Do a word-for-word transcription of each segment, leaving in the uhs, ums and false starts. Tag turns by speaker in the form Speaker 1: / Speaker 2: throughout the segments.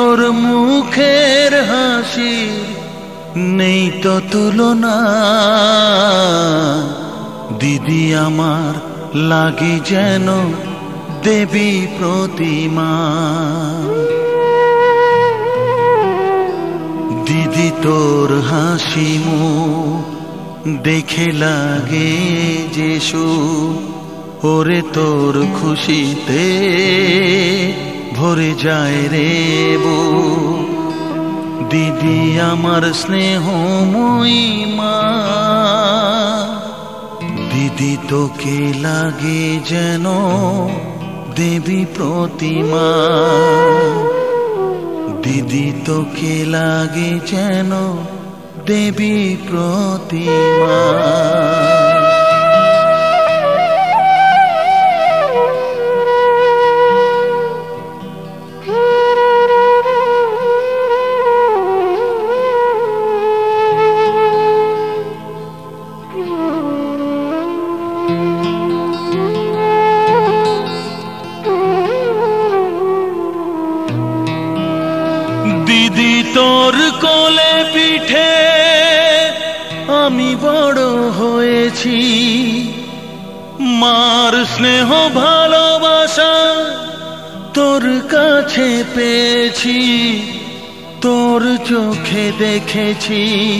Speaker 1: তোর মুখের হাসি নেই তো তুলনা, দিদি আমার লাগে যেন দেবী প্রতিমা। দিদি তোর হাসি মুখ দেখে লাগে যেসু, ওরে তোর খুশিতে ভরে যায় রে বু। দিদি আমার স্নেহময়ী মা, দিদি তোকে লাগে যেন দেবী প্রতিমা। দিদি তোকে লাগে যেন দেবী প্রতিমা। দিদি তোর কোলে পিঠে আমি বড় হয়েছি, মার স্নেহ ভালোবাসা তোর কাছে পেয়েছি। তোর চোখে দেখেছি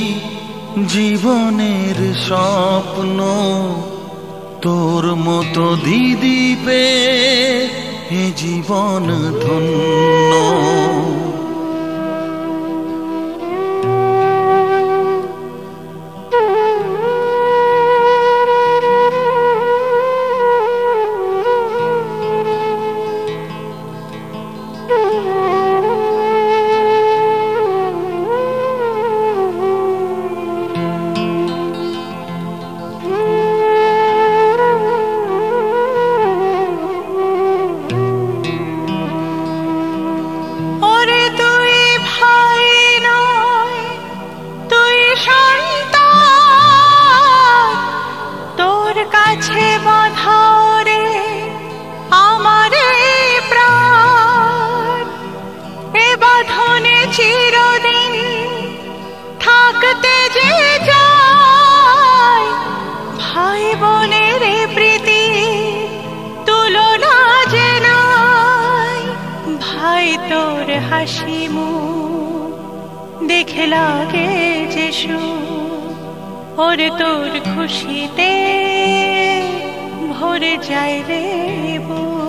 Speaker 1: জীবনের স্বপ্ন, তোর মতো দিদি পেয়ে এ জীবন ধন্য।
Speaker 2: চিরদিন থাকতে যে যায়, ভাই বোনের প্রীতি তুলনা যে নাই। ভাই তোর হাসি মুখ দেখে লাগে যে সুখ, ওরে তোর খুশিতে ভরে যায় রে বুক।